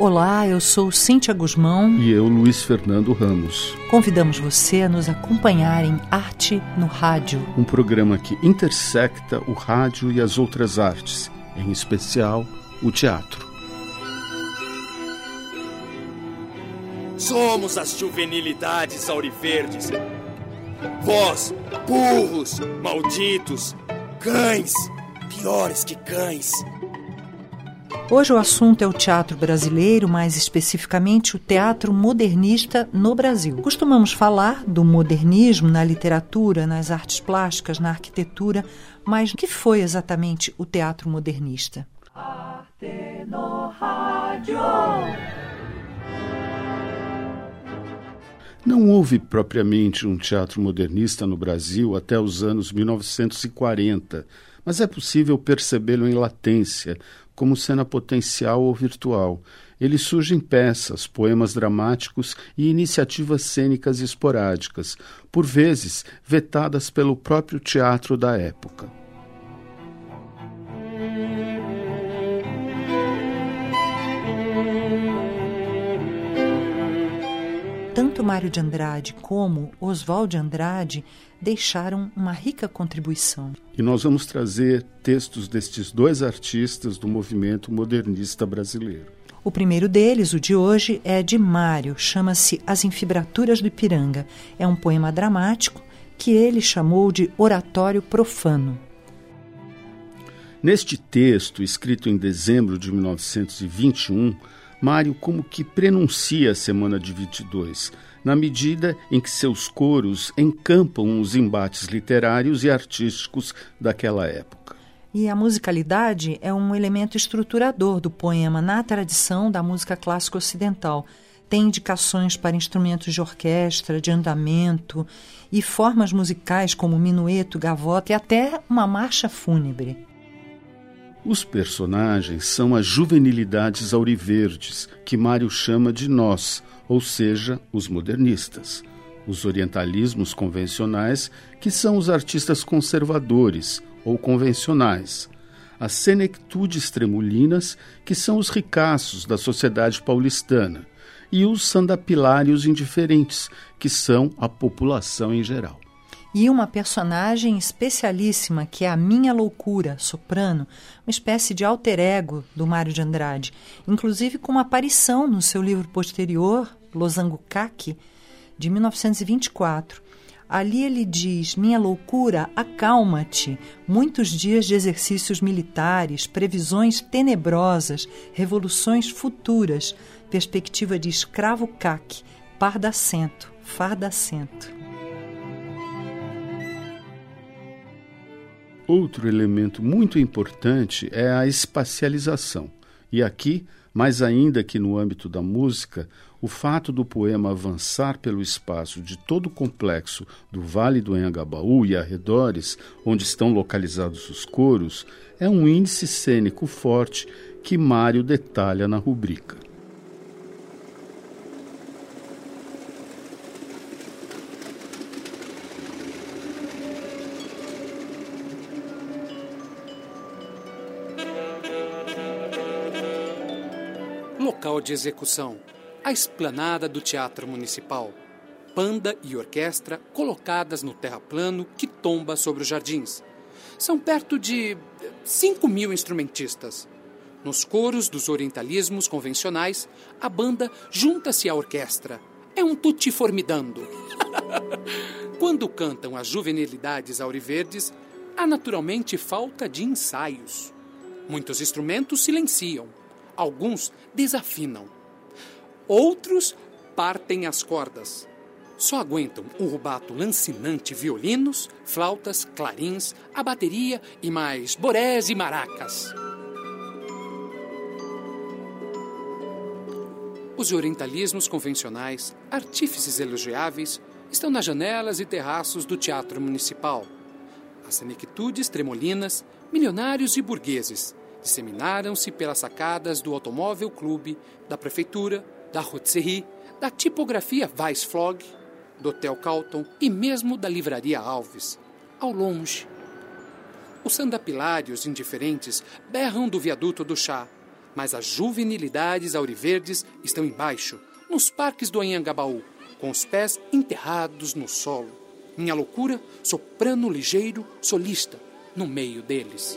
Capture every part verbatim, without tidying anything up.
Olá, eu sou Cíntia Guzmão. E eu, Luiz Fernando Ramos. Convidamos você a nos acompanhar em Arte no Rádio. Um programa que intersecta o rádio e as outras artes, em especial o teatro. Somos as juvenilidades auriverdes. Vós, burros, malditos, cães, piores que cães. Hoje o assunto é o teatro brasileiro, mais especificamente o teatro modernista no Brasil. Costumamos falar do modernismo na literatura, nas artes plásticas, na arquitetura, mas o que foi exatamente o teatro modernista? Arte no Rádio. Não houve propriamente um teatro modernista no Brasil até os anos mil novecentos e quarenta, mas é possível percebê-lo em latência, como cena potencial ou virtual. Ele surge em peças, poemas dramáticos e iniciativas cênicas esporádicas, por vezes vetadas pelo próprio teatro da época. Tanto Mário de Andrade como Oswald de Andrade deixaram uma rica contribuição. E nós vamos trazer textos destes dois artistas do movimento modernista brasileiro. O primeiro deles, o de hoje, é de Mário, chama-se As Enfibraturas do Ipiranga. É um poema dramático que ele chamou de Oratório Profano. Neste texto, escrito em dezembro de mil novecentos e vinte e um, Mário como que prenuncia a Semana de vinte e dois, na medida em que seus coros encampam os embates literários e artísticos daquela época. E a musicalidade é um elemento estruturador do poema na tradição da música clássica ocidental. Tem indicações para instrumentos de orquestra, de andamento e formas musicais como minueto, gavota e até uma marcha fúnebre. Os personagens são as juvenilidades auriverdes, que Mário chama de nós, ou seja, os modernistas. Os orientalismos convencionais, que são os artistas conservadores ou convencionais. As senectudes tremulinas, que são os ricaços da sociedade paulistana. E os sandapilários indiferentes, que são a população em geral. E uma personagem especialíssima, que é a Minha Loucura, soprano, uma espécie de alter ego do Mário de Andrade, inclusive com uma aparição no seu livro posterior, Losango Caqui, de mil novecentos e vinte e quatro. Ali ele diz: minha loucura, acalma-te, muitos dias de exercícios militares, previsões tenebrosas, revoluções futuras, perspectiva de escravo caque, pardacento, fardacento. Outro elemento muito importante é a espacialização. E aqui, mais ainda que no âmbito da música, o fato do poema avançar pelo espaço de todo o complexo do Vale do Anhangabaú e arredores, onde estão localizados os coros, é um índice cênico forte que Mário detalha na rubrica. Local de execução: a esplanada do Teatro Municipal. Banda e orquestra colocadas no terraplano que tomba sobre os jardins. São perto de cinco mil instrumentistas. Nos coros dos orientalismos convencionais, a banda junta-se à orquestra. É um tutti formidando. Quando cantam as juvenilidades auriverdes, há naturalmente falta de ensaios. Muitos instrumentos silenciam. Alguns desafinam. Outros partem as cordas. Só aguentam o rubato lancinante violinos, flautas, clarins, a bateria e mais borés e maracas. Os orientalismos convencionais, artífices elogiáveis, estão nas janelas e terraços do Teatro Municipal. As senectudes tremolinas, milionários e burgueses, disseminaram-se pelas sacadas do Automóvel Clube, da Prefeitura, da Rotisserie, da Tipografia Weissflog, do Hotel Carlton e mesmo da Livraria Alves, ao longe. Os sandapilários indiferentes berram do viaduto do chá. Mas as juvenilidades auriverdes estão embaixo, nos parques do Anhangabaú, com os pés enterrados no solo. Minha loucura, soprano ligeiro, solista, no meio deles.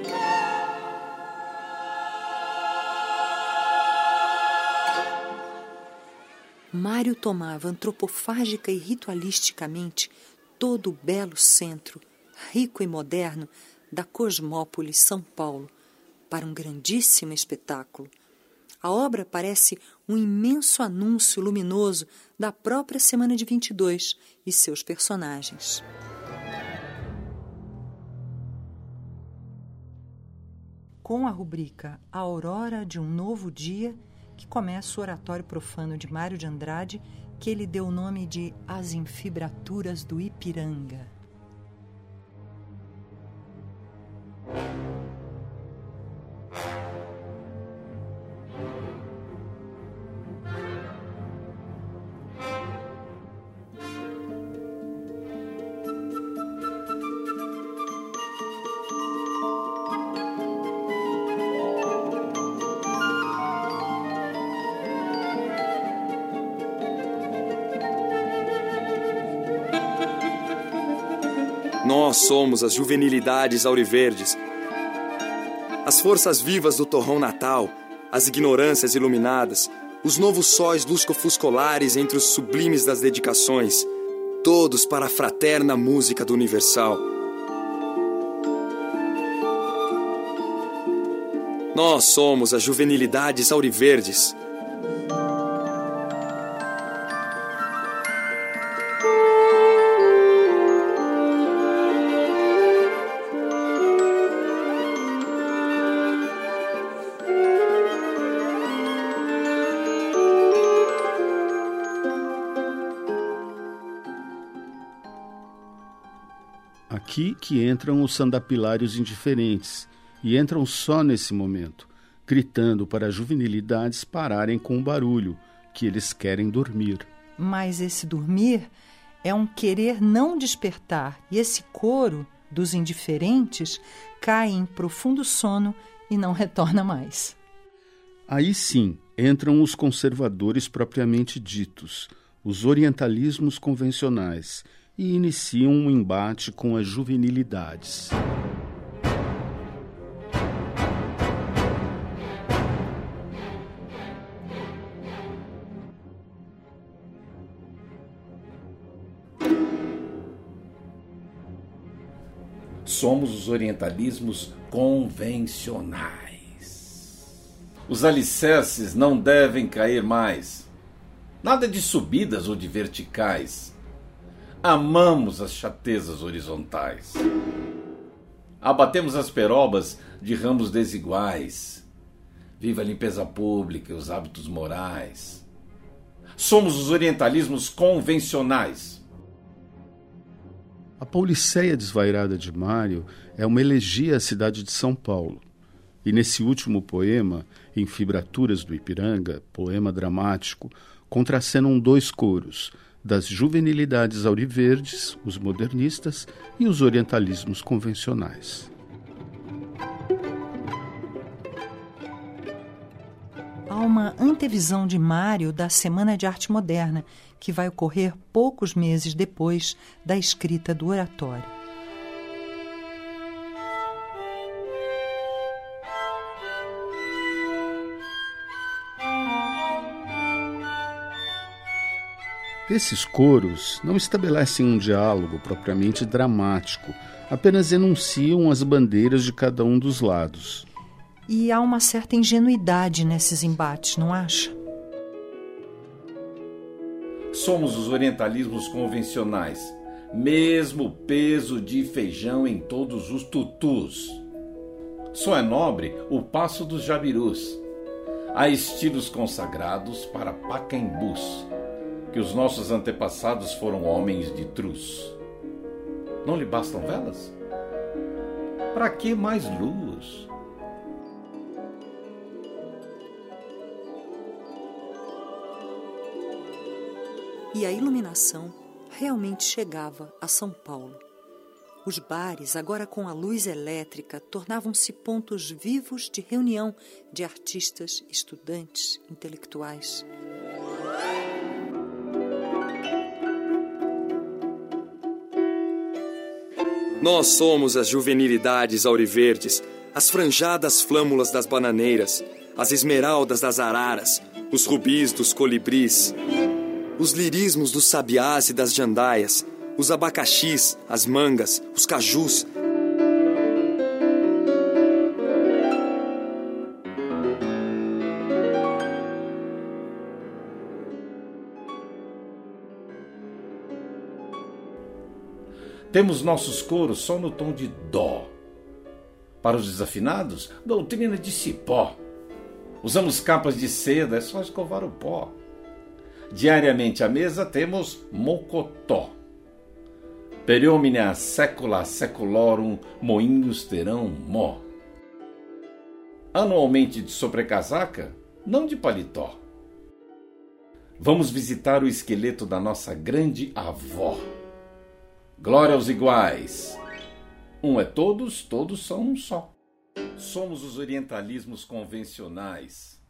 Mário tomava antropofágica e ritualisticamente todo o belo centro, rico e moderno, da cosmópole São Paulo, para um grandíssimo espetáculo. A obra parece um imenso anúncio luminoso da própria Semana de vinte e dois e seus personagens. Com a rubrica A Aurora de um Novo Dia, que começa o oratório profano de Mário de Andrade, que ele deu o nome de As Infibraturas do Ipiranga. Nós somos as juvenilidades auriverdes, as forças vivas do torrão natal, as ignorâncias iluminadas, os novos sóis lusco-fuscolares entre os sublimes das dedicações, todos para a fraterna música do universal. Nós somos as juvenilidades auriverdes. Aqui que entram os sandapilários indiferentes, e entram só nesse momento, gritando para as juvenilidades pararem com o barulho, que eles querem dormir. Mas esse dormir é um querer não despertar, e esse coro dos indiferentes cai em profundo sono e não retorna mais. Aí sim entram os conservadores propriamente ditos, os orientalismos convencionais, e iniciam um embate com as juvenilidades. Somos os orientalismos convencionais. Os alicerces não devem cair mais. Nada de subidas ou de verticais. Amamos as chatezas horizontais. Abatemos as perobas de ramos desiguais. Viva a limpeza pública e os hábitos morais. Somos os orientalismos convencionais. A Pauliceia Desvairada de Mário é uma elegia à cidade de São Paulo. E nesse último poema, Infibraturas do Ipiranga, poema dramático, contracenam dois coros, das juvenilidades auriverdes, os modernistas, e os orientalismos convencionais. Há uma antevisão de Mário da Semana de Arte Moderna, que vai ocorrer poucos meses depois da escrita do oratório. Esses coros não estabelecem um diálogo propriamente dramático, apenas enunciam as bandeiras de cada um dos lados. E há uma certa ingenuidade nesses embates, não acha? Somos os orientalismos convencionais, mesmo peso de feijão em todos os tutus. Só é nobre o passo dos jabirus. Há estilos consagrados para Pacaembus, que os nossos antepassados foram homens de truz. Não lhe bastam velas? Para que mais luz? E a iluminação realmente chegava a São Paulo. Os bares, agora com a luz elétrica, tornavam-se pontos vivos de reunião de artistas, estudantes, intelectuais. Nós somos as juvenilidades auriverdes, as franjadas flâmulas das bananeiras, as esmeraldas das araras, os rubis dos colibris, os lirismos dos sabiás e das jandaias, os abacaxis, as mangas, os cajus. Temos nossos coros só no tom de dó. Para os desafinados, doutrina de cipó. Usamos capas de seda, é só escovar o pó. Diariamente à mesa temos mocotó. Per omnia secula seculorum moinhos terão mó. Anualmente de sobrecasaca, não de paletó. Vamos visitar o esqueleto da nossa grande avó. Glória aos iguais. Um é todos, todos são um só. Somos os orientalismos convencionais.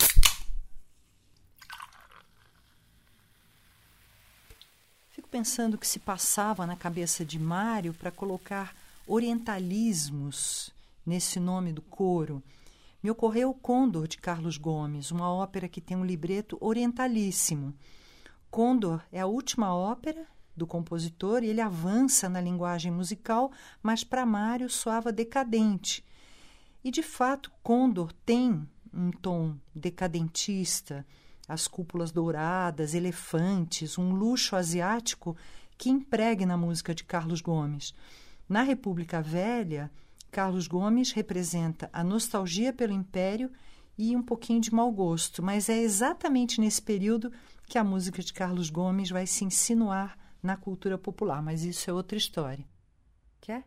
Fico pensando o que se passava na cabeça de Mário para colocar orientalismos nesse nome do coro. Me ocorreu o Condor, de Carlos Gomes, uma ópera que tem um libreto orientalíssimo. Condor é a última ópera do compositor e ele avança na linguagem musical, mas para Mário soava decadente. E, de fato, Condor tem um tom decadentista, as cúpulas douradas, elefantes, um luxo asiático que impregna a música de Carlos Gomes. Na República Velha, Carlos Gomes representa a nostalgia pelo Império e um pouquinho de mau gosto, mas é exatamente nesse período que a música de Carlos Gomes vai se insinuar na cultura popular, mas isso é outra história. Quer?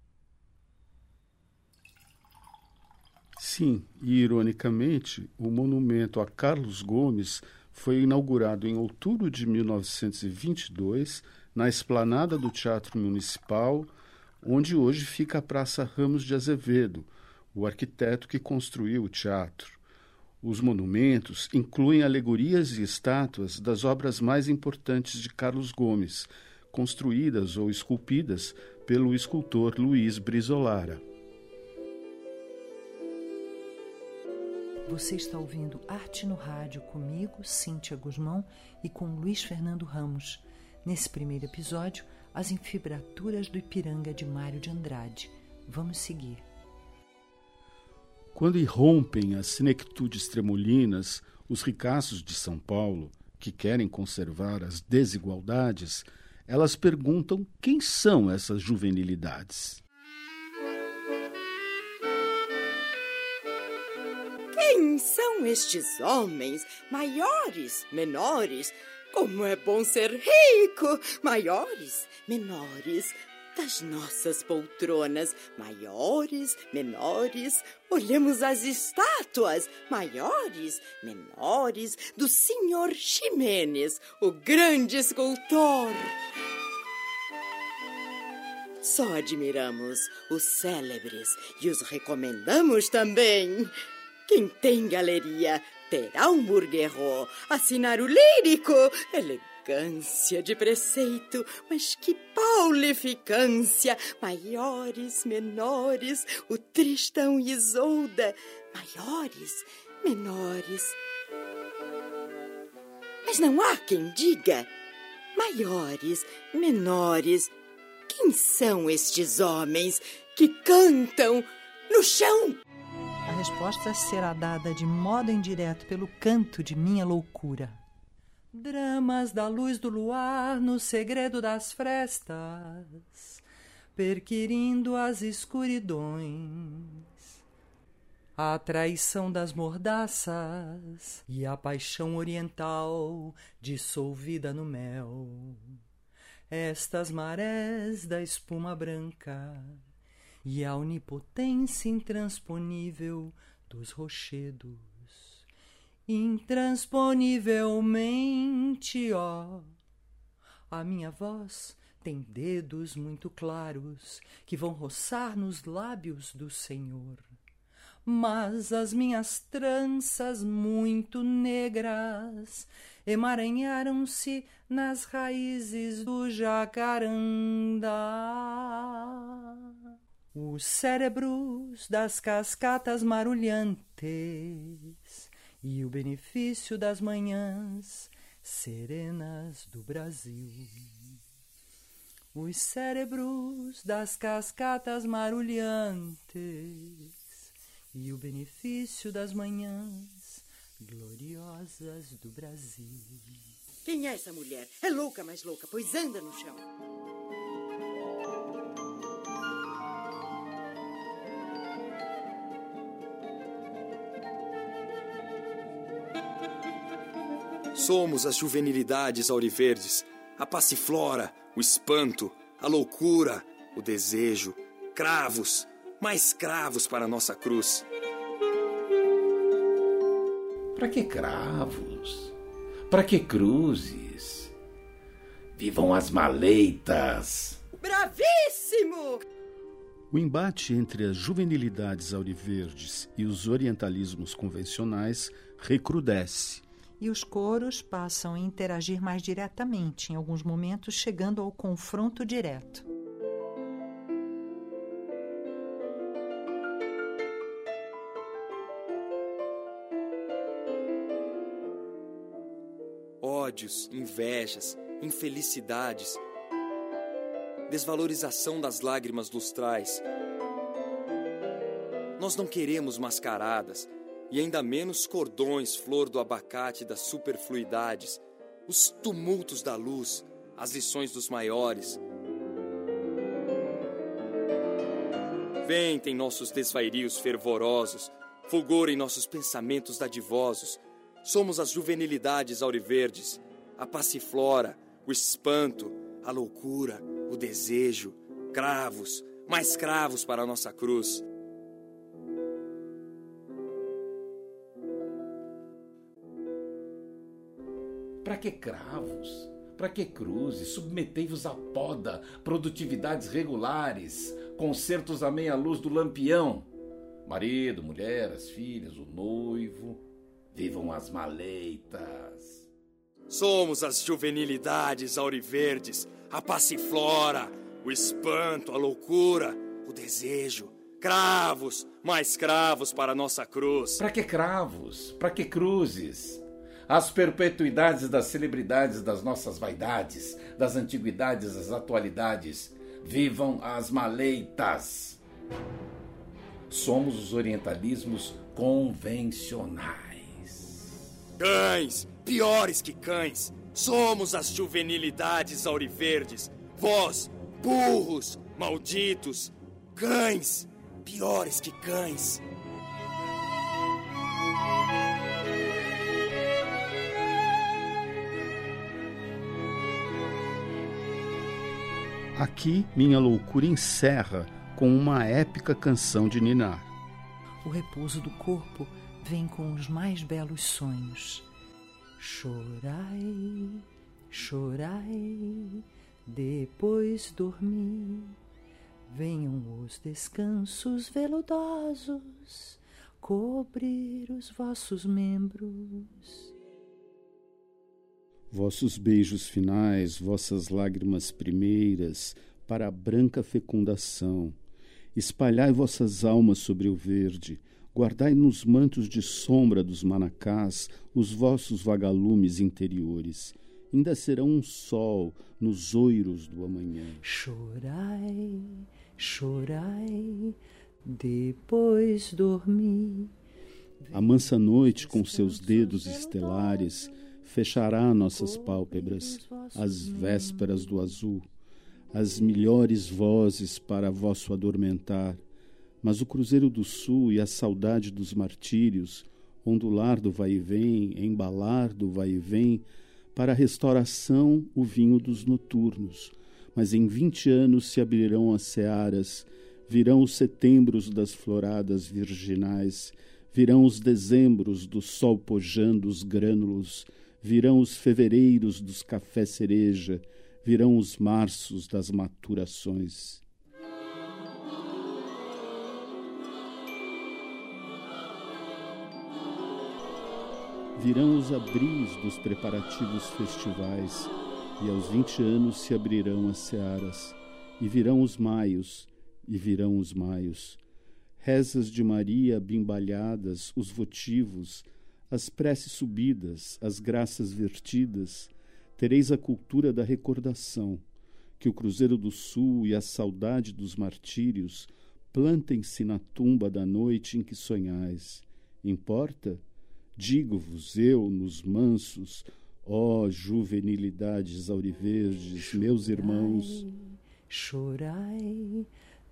Sim, e ironicamente, o monumento a Carlos Gomes foi inaugurado em outubro de mil novecentos e vinte e dois, na esplanada do Teatro Municipal, onde hoje fica a Praça Ramos de Azevedo, o arquiteto que construiu o teatro. Os monumentos incluem alegorias e estátuas das obras mais importantes de Carlos Gomes, construídas ou esculpidas pelo escultor Luiz Brizolara. Você está ouvindo Arte no Rádio comigo, Cíntia Guzmão, e com Luiz Fernando Ramos. Nesse primeiro episódio, as enfibraturas do Ipiranga de Mário de Andrade. Vamos seguir. Quando irrompem as senectudes tremolinas, os ricaços de São Paulo, que querem conservar as desigualdades, elas perguntam quem são essas juvenilidades. Quem são estes homens, maiores, menores? Como é bom ser rico! Maiores, menores, das nossas poltronas, maiores, menores, olhemos as estátuas, maiores, menores, do senhor Ximenes, o grande escultor. Só admiramos os célebres e os recomendamos também. Quem tem galeria terá um Burguerot, assinar o lírico, elegância de preceito, mas que paulificância! Maiores, menores, o Tristão e Isolda, maiores, menores. Mas não há quem diga, maiores, menores. Quem são estes homens que cantam no chão? A resposta será dada de modo indireto pelo canto de Minha Loucura. Dramas da luz do luar no segredo das frestas, perquirindo as escuridões, a traição das mordaças e a paixão oriental dissolvida no mel. Estas marés da espuma branca e a onipotência intransponível dos rochedos. Intransponívelmente, ó, a minha voz tem dedos muito claros que vão roçar nos lábios do Senhor. Mas as minhas tranças muito negras emaranharam-se nas raízes do jacarandá. Os cérebros das cascatas marulhantes e o benefício das manhãs serenas do Brasil. Os cérebros das cascatas marulhantes e o benefício das manhãs gloriosas do Brasil. Quem é essa mulher? É louca, mais louca, pois anda no chão. Somos as juvenilidades auriverdes, a passiflora, o espanto, a loucura, o desejo, cravos, mais cravos para a nossa cruz. Para que cravos? Para que cruzes? Vivam as maleitas! Bravíssimo! O embate entre as juvenilidades auriverdes e os orientalismos convencionais recrudesce. E os coros passam a interagir mais diretamente, em alguns momentos chegando ao confronto direto. Ódios, invejas, infelicidades, desvalorização das lágrimas lustrais. Nós não queremos mascaradas, e ainda menos cordões flor do abacate das superfluidades, os tumultos da luz, as lições dos maiores. Ventem nossos desvairios fervorosos, fulgorem nossos pensamentos dadivosos. Somos as juvenilidades auriverdes, a passiflora, o espanto, a loucura, o desejo, cravos, mais cravos para a nossa cruz. Para que cravos? Para que cruzes? Submetei-vos à poda, produtividades regulares, concertos à meia luz do lampião. Marido, mulher, as filhas, o noivo, vivam as maleitas. Somos as juvenilidades auriverdes, a passiflora, o espanto, a loucura, o desejo, cravos, mais cravos para a nossa cruz. Para que cravos? Para que cruzes? As perpetuidades das celebridades das nossas vaidades, das antiguidades às atualidades, vivam as maleitas. Somos os orientalismos convencionais. Cães, piores que cães, somos as juvenilidades auriverdes. Vós, burros, malditos, cães, piores que cães. Aqui, minha loucura encerra com uma épica canção de ninar. O repouso do corpo vem com os mais belos sonhos. Chorai, chorai, depois dormir. Venham os descansos veludosos cobrir os vossos membros. Vossos beijos finais, vossas lágrimas primeiras, para a branca fecundação. Espalhai vossas almas sobre o verde, guardai nos mantos de sombra dos manacás os vossos vagalumes interiores. Ainda serão um sol nos oiros do amanhã. Chorai, chorai, depois dormir. A mansa noite, com seus dedos estelares, fechará nossas pálpebras, às vésperas do azul, as melhores vozes para vosso adormentar. Mas o cruzeiro do sul e a saudade dos martírios, ondular do vai e vem, embalar do vai e vem, para a restauração o vinho dos noturnos. Mas em vinte anos se abrirão as searas, virão os setembros das floradas virginais, virão os dezembros do sol pojando os grânulos, virão os fevereiros dos cafés cereja, virão os marços das maturações. Virão os abris dos preparativos festivais, e aos vinte anos se abrirão as searas, e virão os maios, e virão os maios. Rezas de Maria bimbalhadas, os votivos, as preces subidas, as graças vertidas, tereis a cultura da recordação, que o Cruzeiro do Sul e a saudade dos martírios plantem-se na tumba da noite em que sonhais. Importa? Digo-vos eu, nos mansos, ó juvenilidades auriverdes, chorai, meus irmãos. Chorai,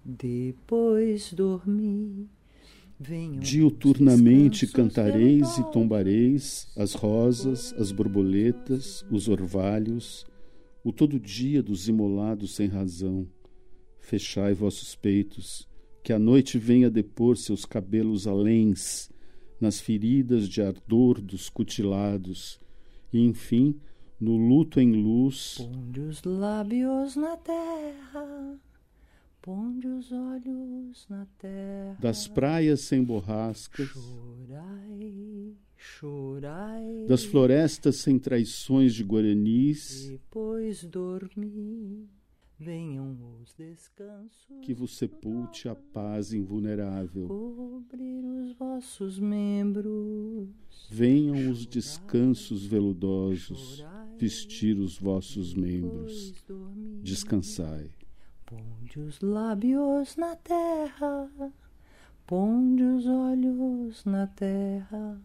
depois dormi. Diuturnamente cantareis e tombareis as rosas, as borboletas, os orvalhos, o todo dia dos imolados sem razão. Fechai vossos peitos, que a noite venha depor seus cabelos aléns nas feridas de ardor dos cutilados, e, enfim, no luto em luz, ponde os lábios na terra, ponde os olhos na terra, das praias sem borrascas, chorai, chorai, das florestas sem traições de guaranis, depois dormi. Venham os descansos, que vos sepulte a paz invulnerável. Cobrir os vossos membros. Venham os descansos veludosos, vestir os vossos membros. Descansai. Ponde os lábios na terra, ponde os olhos na terra.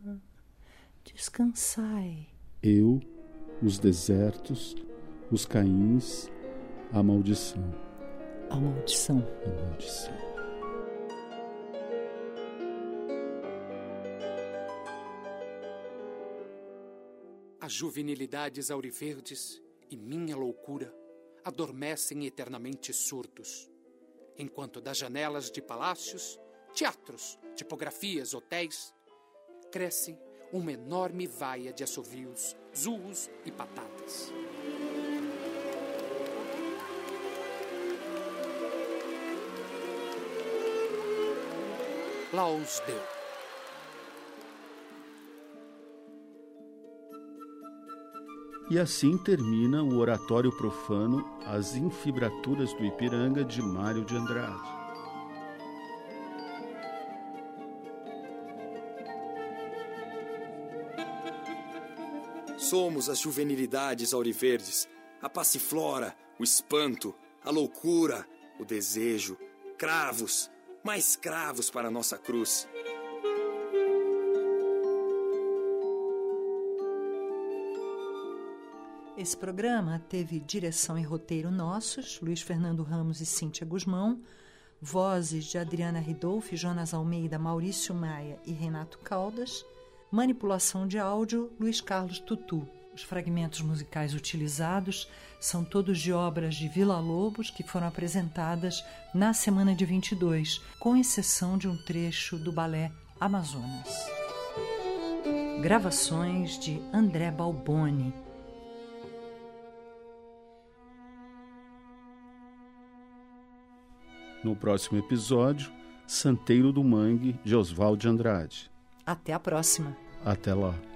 Descansai. Eu, os desertos, os caíns, a maldição. A maldição. A maldição. As juvenilidades auriverdes e minha loucura adormecem eternamente surdos, enquanto das janelas de palácios, teatros, tipografias, hotéis, cresce uma enorme vaia de assovios, zoos e patadas. Laus Deu. E assim termina o oratório profano As Infibraturas do Ipiranga, de Mário de Andrade. Somos as juvenilidades auriverdes, a passiflora, o espanto, a loucura, o desejo, cravos, mais cravos para a nossa cruz. Esse programa teve direção e roteiro nossos, Luiz Fernando Ramos e Cíntia Guzmão, vozes de Adriana Ridolfi, Jonas Almeida, Maurício Maia e Renato Caldas, manipulação de áudio, Luiz Carlos Tutu. Os fragmentos musicais utilizados são todos de obras de Villa-Lobos que foram apresentadas na semana de vinte e dois, com exceção de um trecho do balé Amazonas. Gravações de André Balboni. No próximo episódio, Santeiro do Mangue, de Oswald de Andrade. Até a próxima. Até lá.